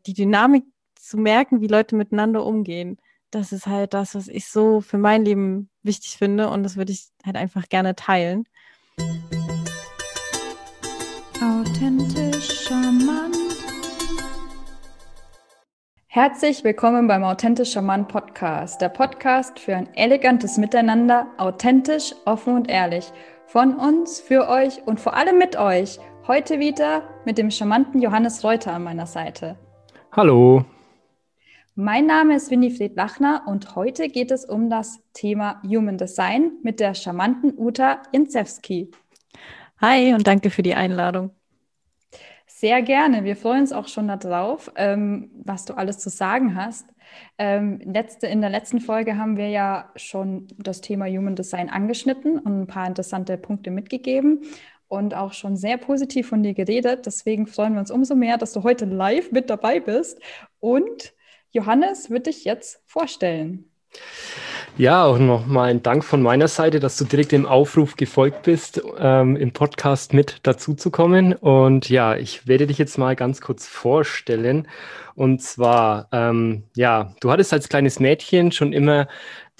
die Dynamik zu merken, wie Leute miteinander umgehen, das ist halt das, was ich so für mein Leben wichtig finde und das würde ich halt einfach gerne teilen. Authentisch charmant. Herzlich willkommen beim Authentisch charmant Podcast, der Podcast für ein elegantes Miteinander, authentisch, offen und ehrlich. Von uns, für euch und vor allem mit euch. Heute wieder mit dem charmanten Johannes Reuter an meiner Seite. Hallo. Mein Name ist Winifred Lachner und heute geht es um das Thema Human Design mit der charmanten Uta Jędrzejewski. Hi und danke für die Einladung. Sehr gerne. Wir freuen uns auch schon darauf, was du alles zu sagen hast. In der letzten Folge haben wir ja schon das Thema Human Design angeschnitten und ein paar interessante Punkte mitgegeben und auch schon sehr positiv von dir geredet. Deswegen freuen wir uns umso mehr, dass du heute live mit dabei bist. Und Johannes wird dich jetzt vorstellen. Ja, auch nochmal ein Dank von meiner Seite, dass du direkt dem Aufruf gefolgt bist, im Podcast mit dazuzukommen. Und ja, ich werde dich jetzt mal ganz kurz vorstellen. Und zwar, du hattest als kleines Mädchen schon immer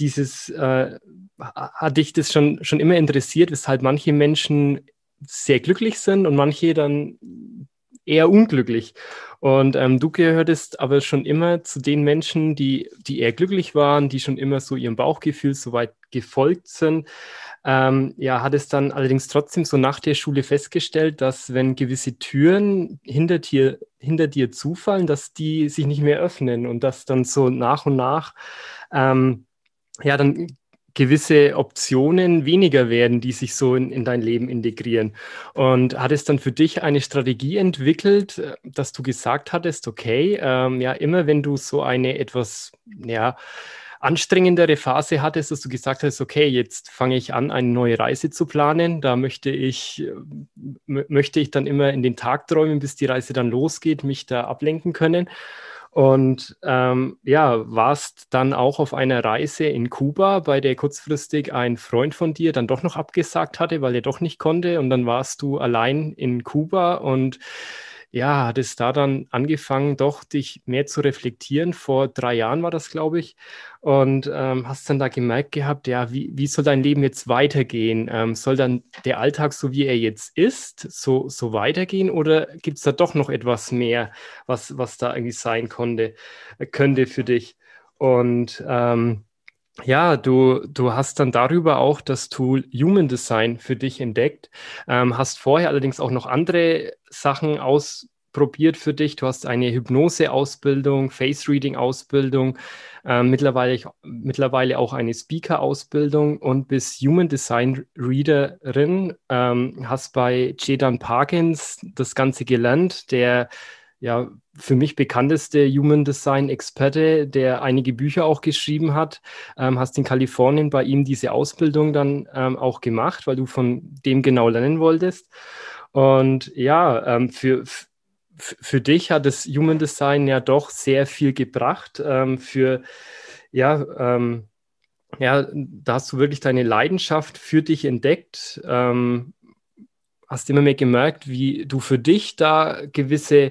hat dich das schon immer interessiert, weshalb manche Menschen sehr glücklich sind und manche dann eher unglücklich. Und du gehörtest aber schon immer zu den Menschen, die eher glücklich waren, die schon immer so ihrem Bauchgefühl so weit gefolgt sind. Hattest dann allerdings trotzdem so nach der Schule festgestellt, dass wenn gewisse Türen hinter dir zufallen, dass die sich nicht mehr öffnen und dass dann so nach und nach dann gewisse Optionen weniger werden, die sich so in dein Leben integrieren. Und hat es dann für dich eine Strategie entwickelt, dass du gesagt hattest, okay, immer wenn du so eine etwas anstrengendere Phase hattest, dass du gesagt hast, okay, jetzt fange ich an, eine neue Reise zu planen. Da möchte ich dann immer in den Tag träumen, bis die Reise dann losgeht, mich da ablenken können. Und warst dann auch auf einer Reise in Kuba, bei der kurzfristig ein Freund von dir dann doch noch abgesagt hatte, weil er doch nicht konnte. Und dann warst du allein in Kuba und hattest da dann angefangen, doch dich mehr zu reflektieren. Vor 3 Jahren war das, glaube ich. Und hast dann da gemerkt gehabt, wie soll dein Leben jetzt weitergehen? Soll dann der Alltag, so wie er jetzt ist, so weitergehen? Oder gibt es da doch noch etwas mehr, was da irgendwie sein könnte für dich? Und du hast dann darüber auch das Tool Human Design für dich entdeckt, hast vorher allerdings auch noch andere Sachen ausprobiert für dich. Du hast eine Hypnose-Ausbildung, Face-Reading-Ausbildung, mittlerweile auch eine Speaker-Ausbildung und bist Human Design Readerin, hast bei Chetan Parkins das Ganze gelernt, der für mich bekannteste Human Design Experte, der einige Bücher auch geschrieben hat, hast in Kalifornien bei ihm diese Ausbildung dann auch gemacht, weil du von dem genau lernen wolltest. Und für dich hat das Human Design ja doch sehr viel gebracht. Da hast du wirklich deine Leidenschaft für dich entdeckt. Hast immer mehr gemerkt, wie du für dich da gewisse,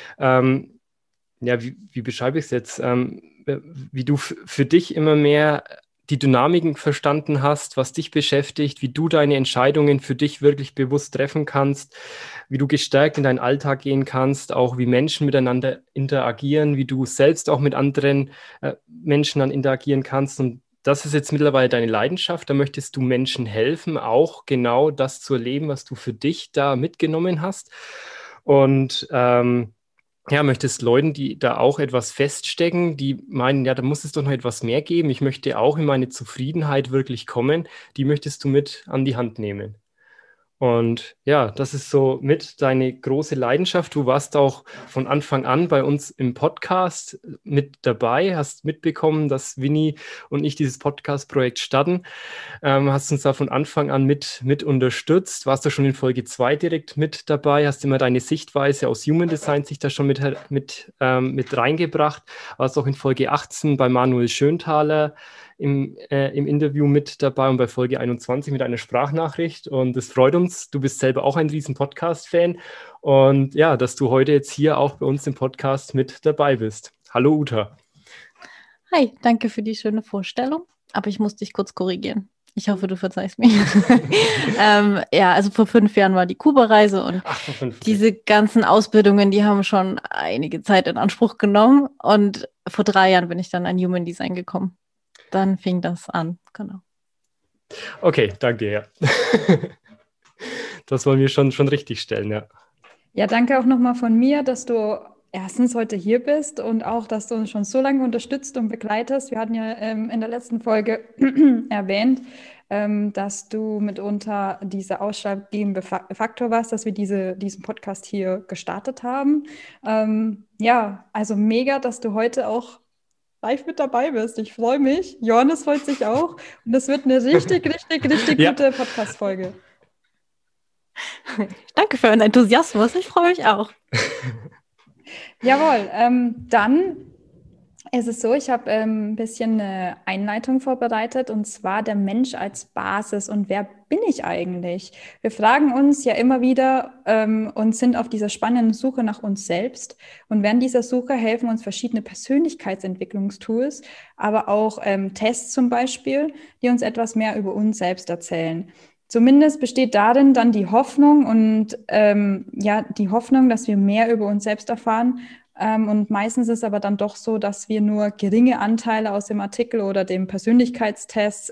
wie beschreibe ich es jetzt, wie du für dich immer mehr die Dynamiken verstanden hast, was dich beschäftigt, wie du deine Entscheidungen für dich wirklich bewusst treffen kannst, wie du gestärkt in deinen Alltag gehen kannst, auch wie Menschen miteinander interagieren, wie du selbst auch mit anderen Menschen dann interagieren kannst. Und das ist jetzt mittlerweile deine Leidenschaft, da möchtest du Menschen helfen, auch genau das zu erleben, was du für dich da mitgenommen hast. Und möchtest Leuten, die da auch etwas feststecken, die meinen, da muss es doch noch etwas mehr geben, ich möchte auch in meine Zufriedenheit wirklich kommen, die möchtest du mit an die Hand nehmen. Und das ist so mit deine große Leidenschaft. Du warst auch von Anfang an bei uns im Podcast mit dabei, hast mitbekommen, dass Winnie und ich dieses Podcast-Projekt starten. Hast uns da von Anfang an mit unterstützt. Warst du schon in Folge 2 direkt mit dabei, hast immer deine Sichtweise aus Human Design sich da schon mit reingebracht. Warst auch in Folge 18 bei Manuel Schönthaler im Interview mit dabei und bei Folge 21 mit einer Sprachnachricht. Und es freut uns, du bist selber auch ein riesen Podcast-Fan. Und ja, dass du heute jetzt hier auch bei uns im Podcast mit dabei bist. Hallo Uta. Hi, danke für die schöne Vorstellung. Aber ich muss dich kurz korrigieren. Ich hoffe, du verzeihst mir. Ja, also vor 5 Jahren war die Kuba-Reise und diese ganzen Ausbildungen, die haben schon einige Zeit in Anspruch genommen. Und vor 3 Jahren bin ich dann an Human Design gekommen. Dann fing das an, genau. Okay, danke, ja. Das wollen wir schon richtig stellen, ja. Ja, danke auch nochmal von mir, dass du erstens heute hier bist und auch, dass du uns schon so lange unterstützt und begleitest. Wir hatten ja in der letzten Folge erwähnt, dass du mitunter dieser ausschlaggebende Faktor warst, dass wir diesen Podcast hier gestartet haben. Ja, also mega, dass du heute auch live mit dabei bist. Ich freue mich. Johannes freut sich auch. Und das wird eine richtig gute Podcast-Folge. Danke für euren Enthusiasmus. Ich freue mich auch. Jawohl, dann ist es so, ich habe ein bisschen eine Einleitung vorbereitet und zwar der Mensch als Basis und wer bin ich eigentlich? Wir fragen uns ja immer wieder und sind auf dieser spannenden Suche nach uns selbst und während dieser Suche helfen uns verschiedene Persönlichkeitsentwicklungstools, aber auch Tests zum Beispiel, die uns etwas mehr über uns selbst erzählen. Zumindest besteht darin dann die Hoffnung und die Hoffnung, dass wir mehr über uns selbst erfahren. Und meistens ist aber dann doch so, dass wir nur geringe Anteile aus dem Artikel oder dem Persönlichkeitstest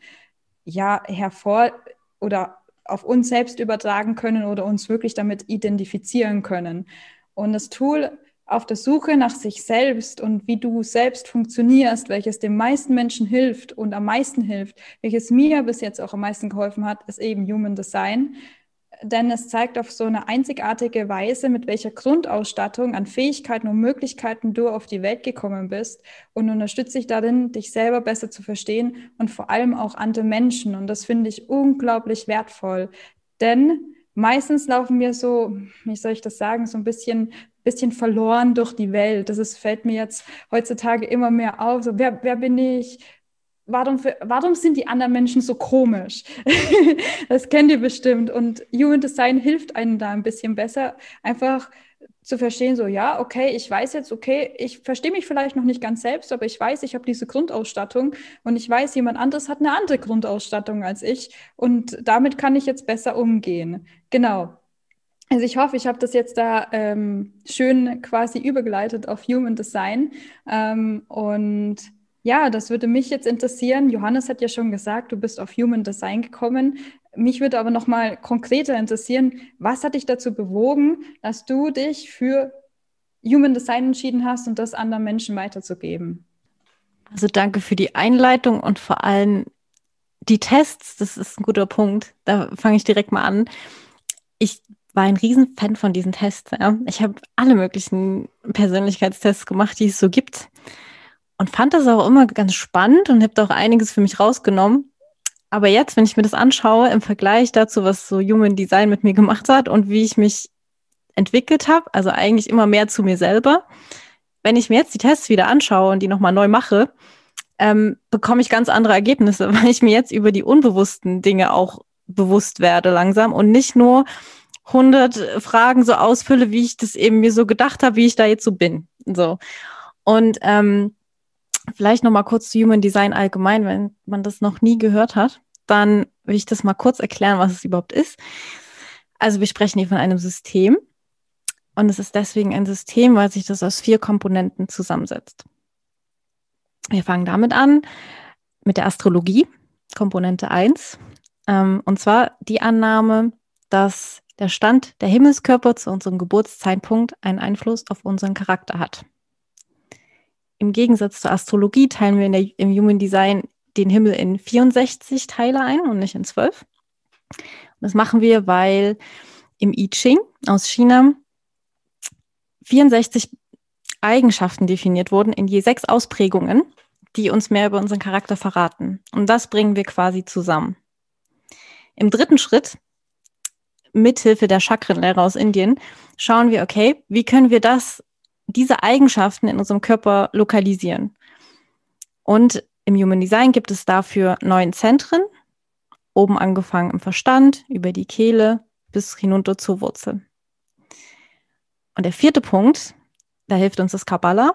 hervor oder auf uns selbst übertragen können oder uns wirklich damit identifizieren können. Und das Tool auf der Suche nach sich selbst und wie du selbst funktionierst, welches den meisten Menschen hilft und am meisten hilft, welches mir bis jetzt auch am meisten geholfen hat, ist eben Human Design. Denn es zeigt auf so eine einzigartige Weise, mit welcher Grundausstattung an Fähigkeiten und Möglichkeiten du auf die Welt gekommen bist und unterstützt dich darin, dich selber besser zu verstehen und vor allem auch andere Menschen. Und das finde ich unglaublich wertvoll. Denn meistens laufen wir so, wie soll ich das sagen, so ein bisschen verloren durch die Welt. Fällt mir jetzt heutzutage immer mehr auf. So, wer bin ich? Warum sind die anderen Menschen so komisch? Das kennt ihr bestimmt. Und Human Design hilft einem da ein bisschen besser, einfach zu verstehen, so ja, okay, ich weiß jetzt, okay, ich verstehe mich vielleicht noch nicht ganz selbst, aber ich weiß, ich habe diese Grundausstattung und ich weiß, jemand anderes hat eine andere Grundausstattung als ich und damit kann ich jetzt besser umgehen. Genau. Also ich hoffe, ich habe das jetzt da schön quasi übergeleitet auf Human Design und ja, das würde mich jetzt interessieren. Johannes hat ja schon gesagt, du bist auf Human Design gekommen. Mich würde aber noch mal konkreter interessieren, was hat dich dazu bewogen, dass du dich für Human Design entschieden hast und das anderen Menschen weiterzugeben? Also danke für die Einleitung und vor allem die Tests, das ist ein guter Punkt. Da fange ich direkt mal an. Ich war ein Riesenfan von diesen Tests. Ja. Ich habe alle möglichen Persönlichkeitstests gemacht, die es so gibt. Und fand das auch immer ganz spannend und habe da auch einiges für mich rausgenommen. Aber jetzt, wenn ich mir das anschaue, im Vergleich dazu, was so Human Design mit mir gemacht hat und wie ich mich entwickelt habe, also eigentlich immer mehr zu mir selber, wenn ich mir jetzt die Tests wieder anschaue und die nochmal neu mache, bekomme ich ganz andere Ergebnisse, weil ich mir jetzt über die unbewussten Dinge auch bewusst werde langsam und nicht nur 100 Fragen so ausfülle, wie ich das eben mir so gedacht habe, wie ich da jetzt so bin. So. Und vielleicht noch mal kurz zu Human Design allgemein, wenn man das noch nie gehört hat, dann will ich das mal kurz erklären, was es überhaupt ist. Also wir sprechen hier von einem System und es ist deswegen ein System, weil sich das aus 4 Komponenten zusammensetzt. Wir fangen damit an, mit der Astrologie, Komponente 1, und zwar die Annahme, dass der Stand der Himmelskörper zu unserem Geburtszeitpunkt einen Einfluss auf unseren Charakter hat. Im Gegensatz zur Astrologie teilen wir im Human Design den Himmel in 64 Teile ein und nicht in 12. Und das machen wir, weil im I Ching aus China 64 Eigenschaften definiert wurden in je 6 Ausprägungen, die uns mehr über unseren Charakter verraten. Und das bringen wir quasi zusammen. Im 3. Schritt, mithilfe der Chakrenlehre aus Indien, schauen wir, okay, wie können wir diese Eigenschaften in unserem Körper lokalisieren? Und im Human Design gibt es dafür 9 Zentren, oben angefangen im Verstand, über die Kehle bis hinunter zur Wurzel. Und der 4. Punkt, da hilft uns das Kabbala,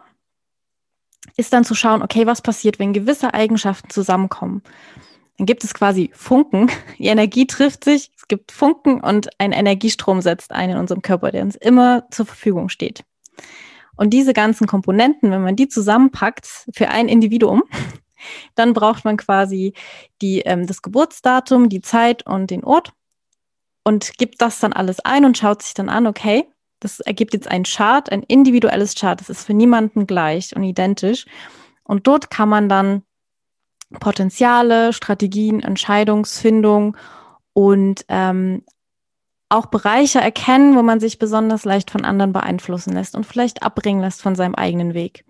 ist dann zu schauen, okay, was passiert, wenn gewisse Eigenschaften zusammenkommen. Dann gibt es quasi Funken, die Energie trifft sich, es gibt Funken und ein Energiestrom setzt ein in unserem Körper, der uns immer zur Verfügung steht. Und diese ganzen Komponenten, wenn man die zusammenpackt für ein Individuum, dann braucht man quasi das Geburtsdatum, die Zeit und den Ort und gibt das dann alles ein und schaut sich dann an, okay, das ergibt jetzt ein Chart, ein individuelles Chart, das ist für niemanden gleich und identisch. Und dort kann man dann Potenziale, Strategien, Entscheidungsfindung und auch Bereiche erkennen, wo man sich besonders leicht von anderen beeinflussen lässt und vielleicht abbringen lässt von seinem eigenen Weg.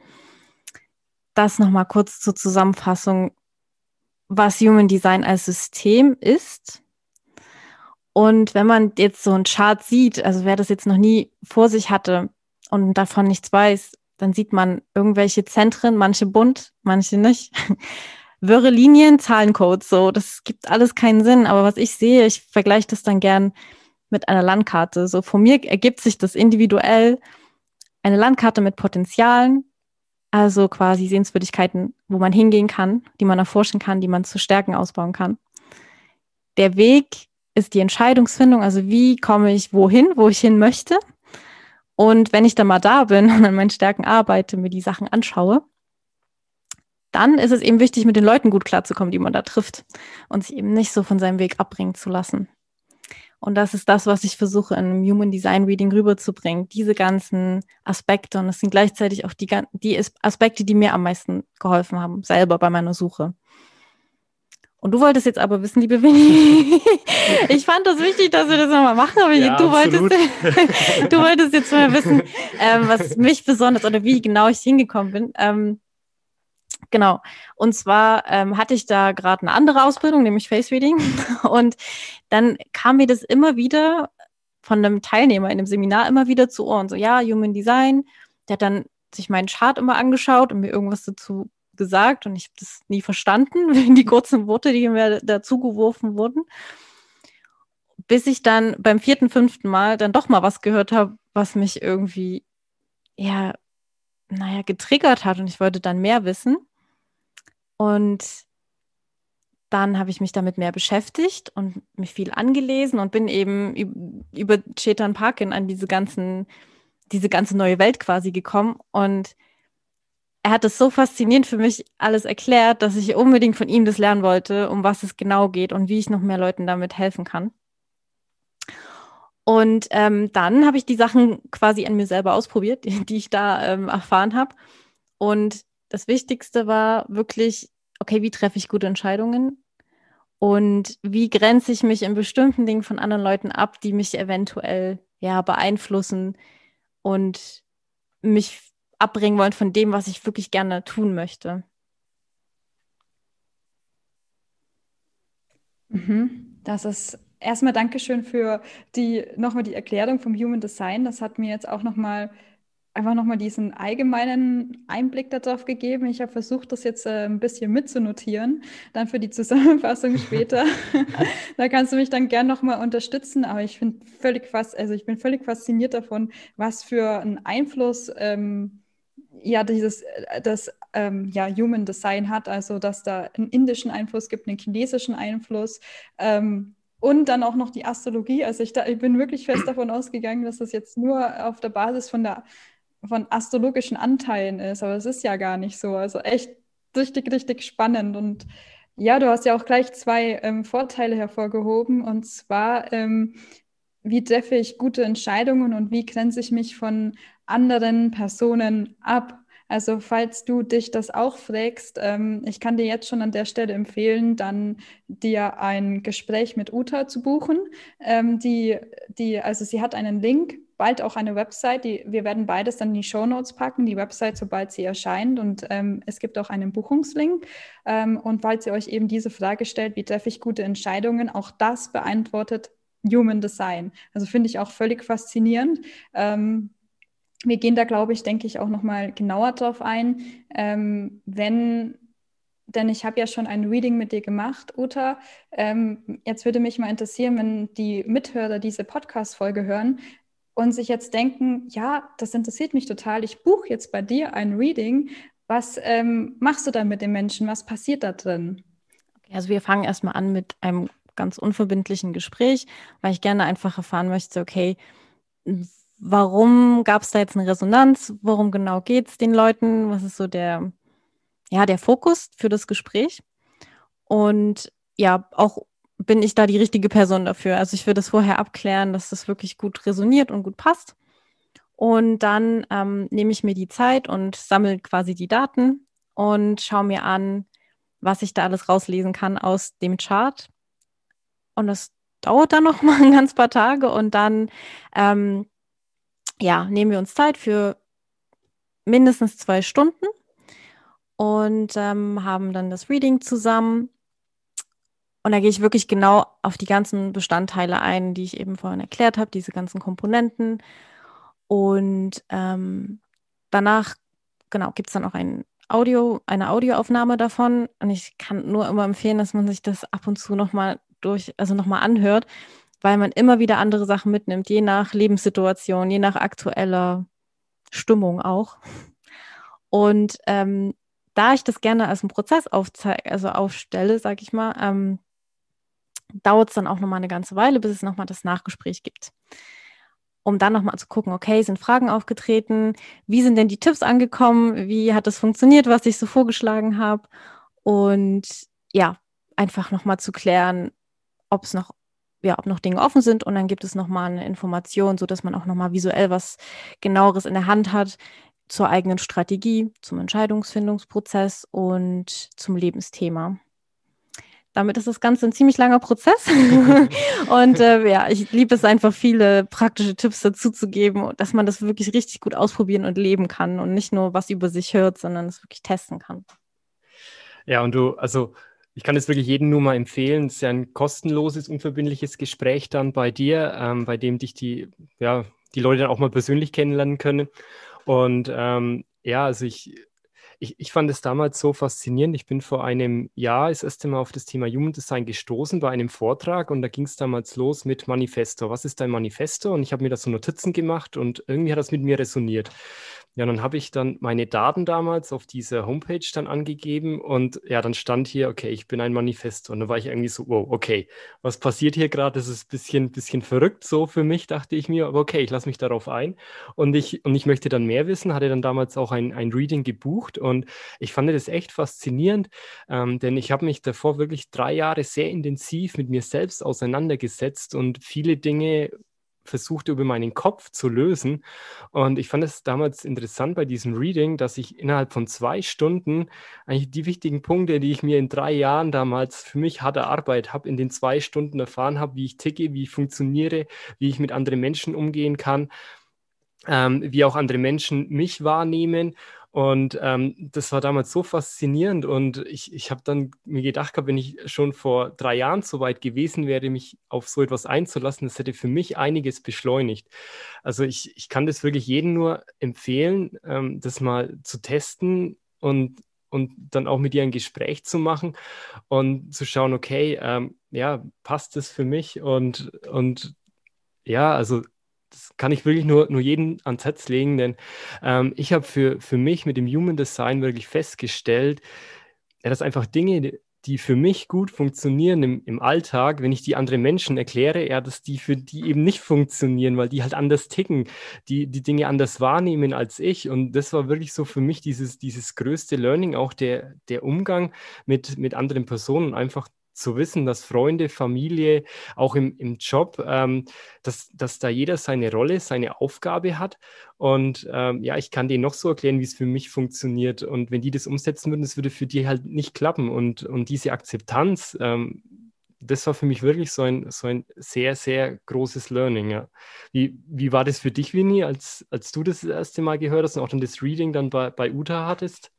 Das nochmal kurz zur Zusammenfassung, was Human Design als System ist. Und wenn man jetzt so einen Chart sieht, also wer das jetzt noch nie vor sich hatte und davon nichts weiß, dann sieht man irgendwelche Zentren, manche bunt, manche nicht. Wirre Linien, Zahlencodes, so, das gibt alles keinen Sinn. Aber was ich sehe, ich vergleiche das dann gern mit einer Landkarte. So von mir ergibt sich das individuell eine Landkarte mit Potenzialen, also quasi Sehenswürdigkeiten, wo man hingehen kann, die man erforschen kann, die man zu Stärken ausbauen kann. Der Weg ist die Entscheidungsfindung, also wie komme ich wohin, wo ich hin möchte. Und wenn ich dann mal da bin und an meinen Stärken arbeite, mir die Sachen anschaue, dann ist es eben wichtig, mit den Leuten gut klarzukommen, die man da trifft und sich eben nicht so von seinem Weg abbringen zu lassen. Und das ist das, was ich versuche, in einem Human Design Reading rüberzubringen. Diese ganzen Aspekte. Und das sind gleichzeitig auch die Aspekte, die mir am meisten geholfen haben, selber bei meiner Suche. Und du wolltest jetzt aber wissen, liebe Winnie, ich fand das wichtig, dass wir das nochmal machen, aber ja, du wolltest jetzt mal wissen, was mich besonders oder wie genau ich hingekommen bin. Genau. Und zwar hatte ich da gerade eine andere Ausbildung, nämlich Face Reading. Und dann kam mir das immer wieder von einem Teilnehmer in dem Seminar immer wieder zu Ohren. So, ja, Human Design. Der hat dann sich meinen Chart immer angeschaut und mir irgendwas dazu gesagt. Und ich habe das nie verstanden, die kurzen Worte, die mir dazu geworfen wurden. Bis ich dann beim 4., 5. Mal dann doch mal was gehört habe, was mich irgendwie, ja, getriggert hat. Und ich wollte dann mehr wissen. Und dann habe ich mich damit mehr beschäftigt und mich viel angelesen und bin eben über Chetan Parkin an diese ganze neue Welt quasi gekommen. Und er hat es so faszinierend für mich alles erklärt, dass ich unbedingt von ihm das lernen wollte, um was es genau geht und wie ich noch mehr Leuten damit helfen kann. Und dann habe ich die Sachen quasi an mir selber ausprobiert, die ich da erfahren habe. Und das Wichtigste war wirklich, okay, wie treffe ich gute Entscheidungen? Und wie grenze ich mich in bestimmten Dingen von anderen Leuten ab, die mich eventuell beeinflussen und mich abbringen wollen von dem, was ich wirklich gerne tun möchte. Das ist erstmal Dankeschön für nochmal die Erklärung vom Human Design. Das hat mir jetzt auch einfach nochmal diesen allgemeinen Einblick darauf gegeben. Ich habe versucht, das jetzt ein bisschen mitzunotieren, dann für die Zusammenfassung später. Da kannst du mich dann gern nochmal unterstützen. Aber ich bin völlig fasziniert davon, was für einen Einfluss das Human Design hat. Also, dass da einen indischen Einfluss gibt, einen chinesischen Einfluss. Und dann auch noch die Astrologie. Also ich bin wirklich fest davon ausgegangen, dass das jetzt nur auf der Basis von astrologischen Anteilen ist, aber es ist ja gar nicht so. Also echt richtig, richtig spannend. Und ja, du hast ja auch gleich 2 Vorteile hervorgehoben. Und zwar, wie treffe ich gute Entscheidungen und wie grenze ich mich von anderen Personen ab? Also falls du dich das auch fragst, ich kann dir jetzt schon an der Stelle empfehlen, dann dir ein Gespräch mit Uta zu buchen. Also sie hat einen Link, bald auch eine Website. Wir werden beides dann in die Shownotes packen, die Website, sobald sie erscheint. Und es gibt auch einen Buchungslink. Und falls ihr euch eben diese Frage stellt, wie treffe ich gute Entscheidungen, auch das beantwortet Human Design. Also finde ich auch völlig faszinierend. Wir gehen da, denke ich, auch nochmal genauer drauf ein, wenn denn ich habe ja schon ein Reading mit dir gemacht, Uta. Jetzt würde mich mal interessieren, wenn die Mithörer diese Podcast-Folge hören und sich jetzt denken, ja, das interessiert mich total, ich buche jetzt bei dir ein Reading. Was machst du da mit den Menschen? Was passiert da drin? Okay, also wir fangen erstmal an mit einem ganz unverbindlichen Gespräch, weil ich gerne einfach erfahren möchte, okay, warum gab es da jetzt eine Resonanz? Worum genau geht es den Leuten? Was ist so der Fokus für das Gespräch? Und ja, auch bin ich da die richtige Person dafür. Also ich würde das vorher abklären, dass das wirklich gut resoniert und gut passt. Und dann nehme ich mir die Zeit und sammle quasi die Daten und schaue mir an, was ich da alles rauslesen kann aus dem Chart. Und das dauert dann noch mal ein ganz paar Tage. Und dann nehmen wir uns Zeit für mindestens 2 Stunden und haben dann das Reading zusammen. Und da gehe ich wirklich genau auf die ganzen Bestandteile ein, die ich eben vorhin erklärt habe, diese ganzen Komponenten. Und danach, genau, gibt es dann auch eine Audioaufnahme davon. Und ich kann nur immer empfehlen, dass man sich das ab und zu nochmal nochmal anhört, weil man immer wieder andere Sachen mitnimmt, je nach Lebenssituation, je nach aktueller Stimmung auch. Und da ich das gerne als einen Prozess aufstelle, sage ich mal, dauert es dann auch nochmal eine ganze Weile, bis es nochmal das Nachgespräch gibt. Um dann nochmal zu gucken, okay, sind Fragen aufgetreten? Wie sind denn die Tipps angekommen? Wie hat es funktioniert, was ich so vorgeschlagen habe? Und ja, einfach nochmal zu klären, ob noch Dinge offen sind. Und dann gibt es nochmal eine Information, sodass man auch nochmal visuell was Genaueres in der Hand hat zur eigenen Strategie, zum Entscheidungsfindungsprozess und zum Lebensthema. Damit ist das Ganze ein ziemlich langer Prozess. Und ich liebe es einfach, viele praktische Tipps dazu zu geben, dass man das wirklich richtig gut ausprobieren und leben kann und nicht nur was über sich hört, sondern es wirklich testen kann. Ja, und ich kann es wirklich jedem nur mal empfehlen. Es ist ja ein kostenloses, unverbindliches Gespräch dann bei dir, bei dem dich die Leute dann auch mal persönlich kennenlernen können. Und ich fand es damals so faszinierend. Ich bin vor einem Jahr das erste Mal auf das Thema Human Design gestoßen bei einem Vortrag und da ging es damals los mit Manifesto. Was ist dein Manifesto? Und ich habe mir da so Notizen gemacht und irgendwie hat das mit mir resoniert. Ja, dann habe ich dann meine Daten damals auf dieser Homepage dann angegeben und ja, dann stand hier, okay, ich bin ein Manifesto. Und dann war ich irgendwie so, wow, okay, was passiert hier gerade? Das ist ein bisschen verrückt so für mich, dachte ich mir, aber okay, ich lasse mich darauf ein. Und ich möchte dann mehr wissen, hatte dann damals auch ein Reading gebucht und ich fand das echt faszinierend, denn ich habe mich davor wirklich 3 Jahre sehr intensiv mit mir selbst auseinandergesetzt und viele Dinge versucht über meinen Kopf zu lösen. Und ich fand es damals interessant bei diesem Reading, dass ich innerhalb von 2 Stunden eigentlich die wichtigen Punkte, die ich mir in 3 Jahren damals für mich harte Arbeit habe, in den 2 Stunden erfahren habe, wie ich ticke, wie ich funktioniere, wie ich mit anderen Menschen umgehen kann, wie auch andere Menschen mich wahrnehmen. Und das war damals so faszinierend. Und ich habe dann mir gedacht, wenn ich schon vor 3 Jahren so weit gewesen wäre, mich auf so etwas einzulassen, das hätte für mich einiges beschleunigt. Also ich kann das wirklich jedem nur empfehlen, das mal zu testen und dann auch mit ihr ein Gespräch zu machen und zu schauen, okay, passt das für mich? Und ja, also das kann ich wirklich nur jedem ans Herz legen, denn ich habe für mich mit dem Human Design wirklich festgestellt, ja, dass einfach Dinge, die für mich gut funktionieren im Alltag, wenn ich die anderen Menschen erkläre, ja, dass die für die eben nicht funktionieren, weil die halt anders ticken, die Dinge anders wahrnehmen als ich. Und das war wirklich so für mich dieses größte Learning, auch der Umgang mit anderen Personen, einfach zu wissen, dass Freunde, Familie, auch im Job, dass da jeder seine Rolle, seine Aufgabe hat. Und ich kann denen noch so erklären, wie es für mich funktioniert. Und wenn die das umsetzen würden, das würde für die halt nicht klappen. Und diese Akzeptanz, das war für mich wirklich so ein sehr, sehr großes Learning. Ja. Wie war das für dich, Winnie, als du das erste Mal gehört hast und auch dann das Reading dann bei Uta hattest?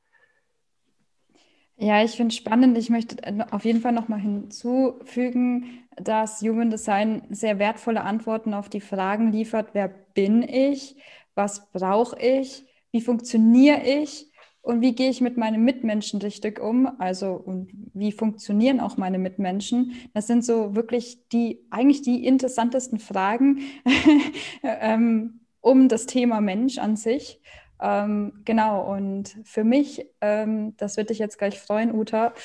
Ja, ich finde es spannend. Ich möchte auf jeden Fall nochmal hinzufügen, dass Human Design sehr wertvolle Antworten auf die Fragen liefert: Wer bin ich? Was brauche ich? Wie funktioniere ich? und wie gehe ich mit meinen Mitmenschen richtig um? Also, und wie funktionieren auch meine Mitmenschen? Das sind so wirklich eigentlich die interessantesten Fragen um das Thema Mensch an sich. Genau, und für mich, das wird dich jetzt gleich freuen, Uta,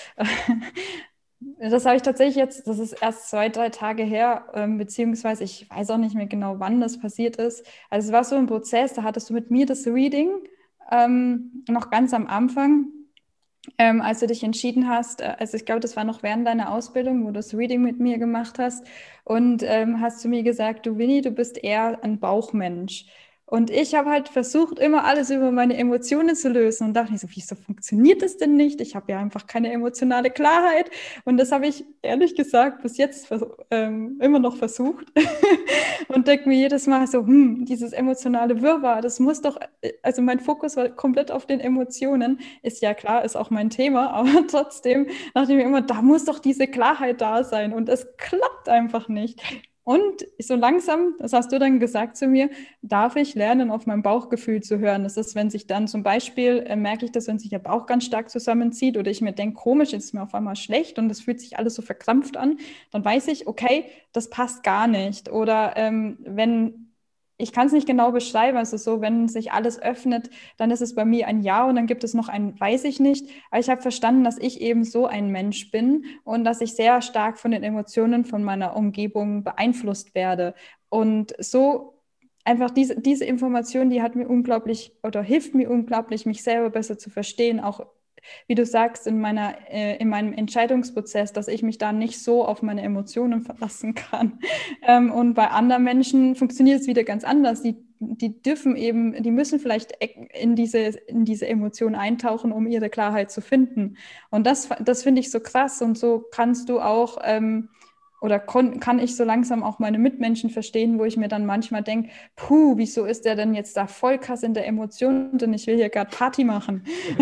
das habe ich tatsächlich jetzt, das ist erst 2, 3 Tage her, beziehungsweise ich weiß auch nicht mehr genau, wann das passiert ist. Also es war so ein Prozess, da hattest du mit mir das Reading noch ganz am Anfang, als du dich entschieden hast, also ich glaube, das war noch während deiner Ausbildung, wo du das Reading mit mir gemacht hast und hast zu mir gesagt, du Winnie, du bist eher ein Bauchmensch. Und ich habe halt versucht, immer alles über meine Emotionen zu lösen und dachte mir so, wieso funktioniert das denn nicht? Ich habe ja einfach keine emotionale Klarheit. Und das habe ich ehrlich gesagt bis jetzt immer noch versucht und denke mir jedes Mal so, dieses emotionale Wirrwarr, das muss doch, also mein Fokus war komplett auf den Emotionen. Ist ja klar, ist auch mein Thema, aber trotzdem dachte ich mir immer, da muss doch diese Klarheit da sein und es klappt einfach nicht. Und so langsam, das hast du dann gesagt zu mir, darf ich lernen, auf mein Bauchgefühl zu hören. Das ist, wenn sich dann zum Beispiel, merke ich das, wenn sich der Bauch ganz stark zusammenzieht oder ich mir denke, komisch, jetzt ist mir auf einmal schlecht und es fühlt sich alles so verkrampft an, dann weiß ich, okay, das passt gar nicht. Oder wenn ich kann es nicht genau beschreiben, also so, wenn sich alles öffnet, dann ist es bei mir ein Ja und dann gibt es noch ein Weiß ich nicht. Aber ich habe verstanden, dass ich eben so ein Mensch bin und dass ich sehr stark von den Emotionen von meiner Umgebung beeinflusst werde. Und so einfach diese Information, die hat mir unglaublich oder hilft mir unglaublich, mich selber besser zu verstehen, auch wie du sagst, in meinem Entscheidungsprozess, dass ich mich da nicht so auf meine Emotionen verlassen kann. Und bei anderen Menschen funktioniert es wieder ganz anders. Die dürfen eben, die müssen vielleicht in diese Emotion eintauchen, um ihre Klarheit zu finden. Und das finde ich so krass. Und so kannst du auch oder kann ich so langsam auch meine Mitmenschen verstehen, wo ich mir dann manchmal denke, puh, wieso ist der denn jetzt da voll krass in der Emotion, denn ich will hier gerade Party machen.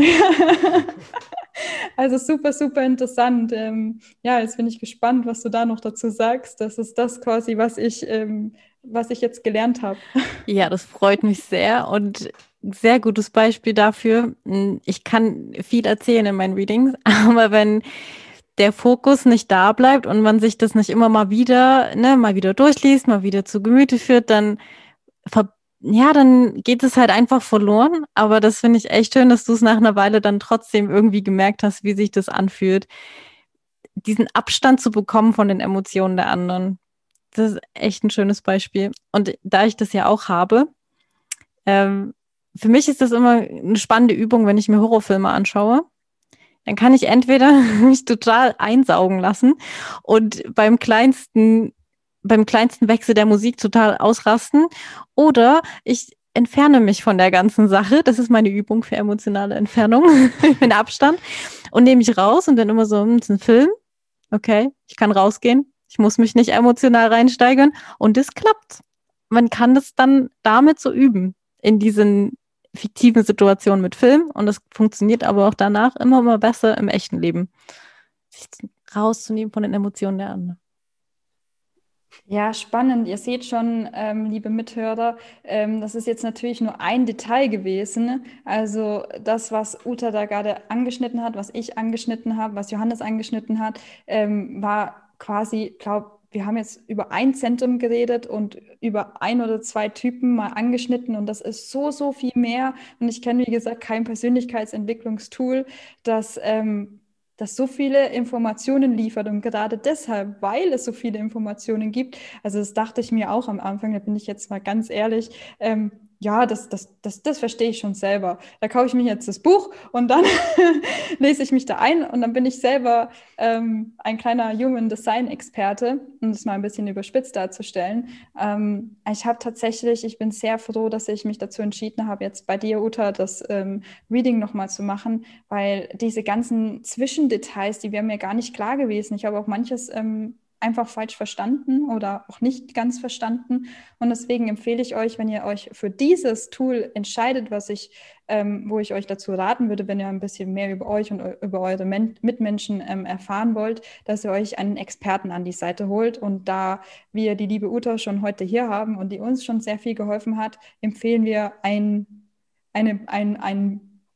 Also super, super interessant. Ja, jetzt bin ich gespannt, was du da noch dazu sagst. Das ist das quasi, was ich jetzt gelernt habe. Ja, das freut mich sehr und ein sehr gutes Beispiel dafür. Ich kann viel erzählen in meinen Readings, aber wenn der Fokus nicht da bleibt und man sich das nicht immer mal wieder durchliest, mal wieder zu Gemüte führt, dann dann geht es halt einfach verloren. Aber das finde ich echt schön, dass du es nach einer Weile dann trotzdem irgendwie gemerkt hast, wie sich das anfühlt, diesen Abstand zu bekommen von den Emotionen der anderen. Das ist echt ein schönes Beispiel. Und da ich das ja auch habe, für mich ist das immer eine spannende Übung, wenn ich mir Horrorfilme anschaue. Dann kann ich entweder mich total einsaugen lassen und beim kleinsten Wechsel der Musik total ausrasten, oder ich entferne mich von der ganzen Sache. Das ist meine Übung für emotionale Entfernung, mit Abstand, und nehme mich raus und dann immer so, es ist ein Film, okay, ich kann rausgehen, ich muss mich nicht emotional reinsteigern und das klappt. Man kann das dann damit so üben, in diesen fiktiven Situationen mit Film, und das funktioniert aber auch danach immer besser im echten Leben, sich rauszunehmen von den Emotionen der anderen. Ja, spannend. Ihr seht schon, liebe Mithörer, das ist jetzt natürlich nur ein Detail gewesen. Also das, was Uta da gerade angeschnitten hat, was ich angeschnitten habe, was Johannes angeschnitten hat, war quasi, glaube wir haben jetzt über ein Zentrum geredet und über 1 oder 2 Typen mal angeschnitten und das ist so, so viel mehr. Und ich kenne, wie gesagt, kein Persönlichkeitsentwicklungstool, das so viele Informationen liefert. Und gerade deshalb, weil es so viele Informationen gibt, also das dachte ich mir auch am Anfang, da bin ich jetzt mal ganz ehrlich, ja, das verstehe ich schon selber. Da kaufe ich mir jetzt das Buch und dann lese ich mich da ein und dann bin ich selber ein kleiner Human Design Experte, um das mal ein bisschen überspitzt darzustellen. Ich bin sehr froh, dass ich mich dazu entschieden habe, jetzt bei dir, Uta, das Reading nochmal zu machen, weil diese ganzen Zwischendetails, die wären mir gar nicht klar gewesen. Ich habe auch manches einfach falsch verstanden oder auch nicht ganz verstanden. Und deswegen empfehle ich euch, wenn ihr euch für dieses Tool entscheidet, wo ich euch dazu raten würde, wenn ihr ein bisschen mehr über euch und über eure Mitmenschen erfahren wollt, dass ihr euch einen Experten an die Seite holt. Und da wir die liebe Uta schon heute hier haben und die uns schon sehr viel geholfen hat, empfehlen wir ein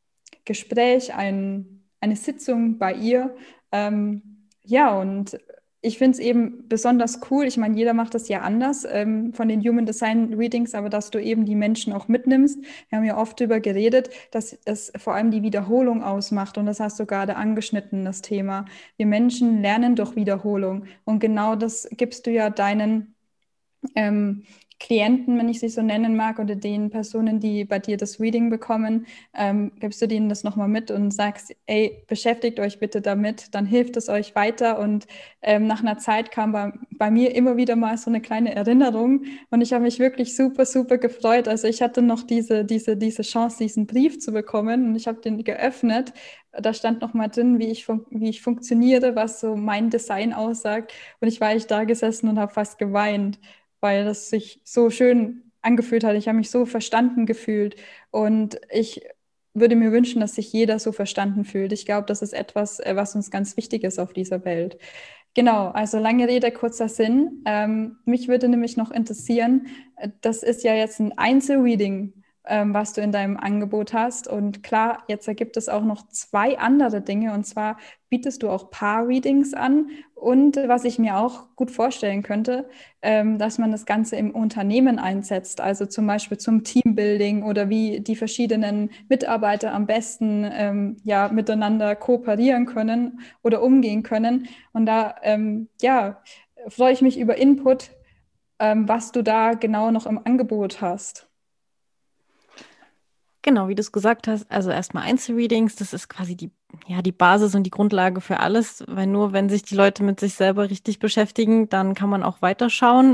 Gespräch, eine Sitzung bei ihr. Ja, und ich finde es eben besonders cool. Ich meine, jeder macht das ja anders von den Human Design Readings, aber dass du eben die Menschen auch mitnimmst. Wir haben ja oft darüber geredet, dass es vor allem die Wiederholung ausmacht. Und das hast du gerade angeschnitten, das Thema. Wir Menschen lernen durch Wiederholung. Und genau das gibst du ja deinen Klienten, wenn ich sie so nennen mag, oder den Personen, die bei dir das Reading bekommen, gibst du denen das nochmal mit und sagst, ey, beschäftigt euch bitte damit, dann hilft es euch weiter. Und nach einer Zeit kam bei mir immer wieder mal so eine kleine Erinnerung und ich habe mich wirklich super, super gefreut. Also ich hatte noch diese Chance, diesen Brief zu bekommen und ich habe den geöffnet. Da stand nochmal drin, wie ich funktioniere, was so mein Design aussagt. Und ich war echt da gesessen und habe fast geweint, weil das sich so schön angefühlt hat. Ich habe mich so verstanden gefühlt und ich würde mir wünschen, dass sich jeder so verstanden fühlt. Ich glaube, das ist etwas, was uns ganz wichtig ist auf dieser Welt. Genau, also lange Rede, kurzer Sinn. Mich würde nämlich noch interessieren, das ist ja jetzt ein Einzelreading, was du in deinem Angebot hast. Und klar, jetzt ergibt es auch noch 2 andere Dinge. Und zwar bietest du auch Paar-Readings an. Und was ich mir auch gut vorstellen könnte, dass man das Ganze im Unternehmen einsetzt. Also zum Beispiel zum Teambuilding oder wie die verschiedenen Mitarbeiter am besten ja, miteinander kooperieren können oder umgehen können. Und da ja, freue ich mich über Input, was du da genau noch im Angebot hast. Genau, wie du es gesagt hast, also erstmal Einzelreadings, das ist quasi die Basis und die Grundlage für alles, weil nur wenn sich die Leute mit sich selber richtig beschäftigen, dann kann man auch weiterschauen,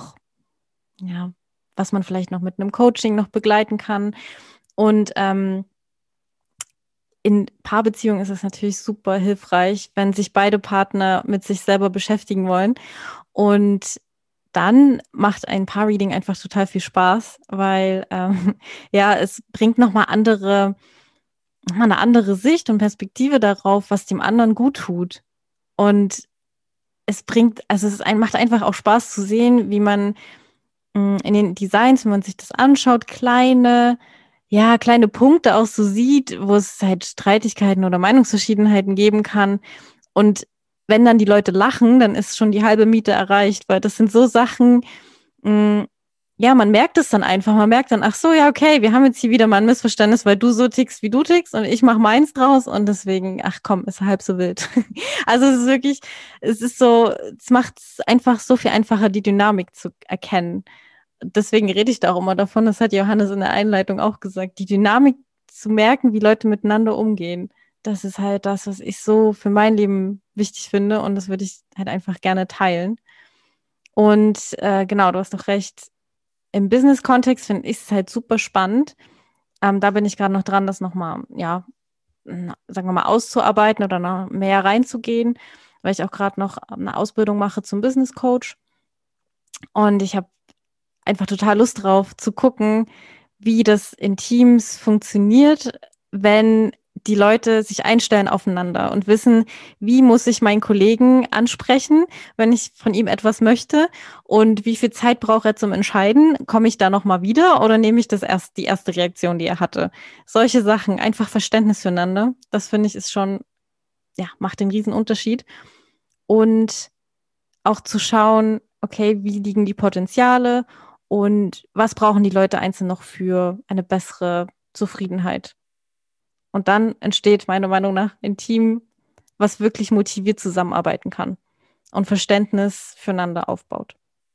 was man vielleicht noch mit einem Coaching noch begleiten kann. Und in Paarbeziehungen ist es natürlich super hilfreich, wenn sich beide Partner mit sich selber beschäftigen wollen. Und dann macht ein Paar-Reading einfach total viel Spaß, weil ja, es bringt nochmal eine andere Sicht und Perspektive darauf, was dem anderen gut tut. Und macht einfach auch Spaß zu sehen, wie man in den Designs, wenn man sich das anschaut, kleine Punkte auch so sieht, wo es halt Streitigkeiten oder Meinungsverschiedenheiten geben kann. Und wenn dann die Leute lachen, dann ist schon die halbe Miete erreicht, weil das sind so Sachen, ja, man merkt es dann einfach. Man merkt dann, ach so, ja, okay, wir haben jetzt hier wieder mal ein Missverständnis, weil du so tickst, wie du tickst und ich mache meins draus und deswegen, ach komm, ist halb so wild. Also es macht es einfach so viel einfacher, die Dynamik zu erkennen. Deswegen rede ich da auch immer davon, das hat Johannes in der Einleitung auch gesagt, die Dynamik zu merken, wie Leute miteinander umgehen. Das ist halt das, was ich so für mein Leben wichtig finde und das würde ich halt einfach gerne teilen. Und genau, du hast doch recht. Im Business-Kontext finde ich es halt super spannend. Da bin ich gerade noch dran, das nochmal, ja, sagen wir mal, auszuarbeiten oder noch mehr reinzugehen, weil ich auch gerade noch eine Ausbildung mache zum Business Coach. Und ich habe einfach total Lust drauf zu gucken, wie das in Teams funktioniert, wenn die Leute sich einstellen aufeinander und wissen, wie muss ich meinen Kollegen ansprechen, wenn ich von ihm etwas möchte und wie viel Zeit braucht er zum Entscheiden? Komme ich da nochmal wieder oder nehme ich die erste Reaktion, die er hatte? Solche Sachen, einfach Verständnis füreinander, das finde ich ist schon, ja, macht den Riesenunterschied. Und auch zu schauen, okay, wie liegen die Potenziale und was brauchen die Leute einzeln noch für eine bessere Zufriedenheit? Und dann entsteht meiner Meinung nach ein Team, was wirklich motiviert zusammenarbeiten kann und Verständnis füreinander aufbaut.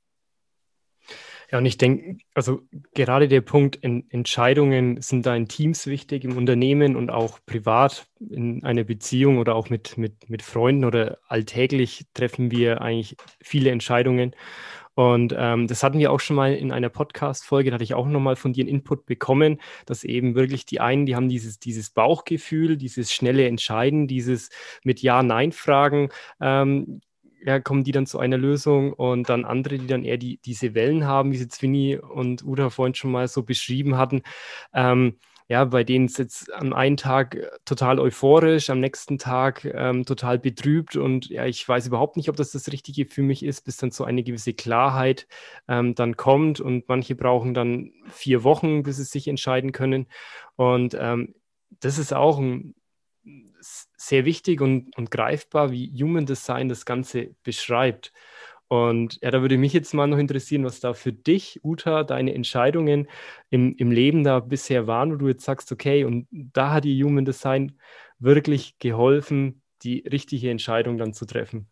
Ja, und ich denke, also gerade der Punkt, Entscheidungen sind da in Teams wichtig, im Unternehmen und auch privat in einer Beziehung oder auch mit Freunden oder alltäglich treffen wir eigentlich viele Entscheidungen. Und das hatten wir auch schon mal in einer Podcast-Folge, da hatte ich auch nochmal von dir einen Input bekommen, dass eben wirklich die einen, die haben dieses Bauchgefühl, dieses schnelle Entscheiden, dieses mit Ja-Nein-Fragen, ja, kommen die dann zu einer Lösung und dann andere, die dann eher diese Wellen haben, wie sie Zwinny und Uda vorhin schon mal so beschrieben hatten. Ja, bei denen ist jetzt am einen Tag total euphorisch, am nächsten Tag total betrübt und ja, ich weiß überhaupt nicht, ob das Richtige für mich ist, bis dann so eine gewisse Klarheit dann kommt und manche brauchen dann 4 Wochen, bis sie sich entscheiden können und das ist auch sehr wichtig und greifbar, wie Human Design das Ganze beschreibt. Und ja, da würde mich jetzt mal noch interessieren, was da für dich, Uta, deine Entscheidungen im Leben da bisher waren, wo du jetzt sagst, okay, und da hat dir Human Design wirklich geholfen, die richtige Entscheidung dann zu treffen.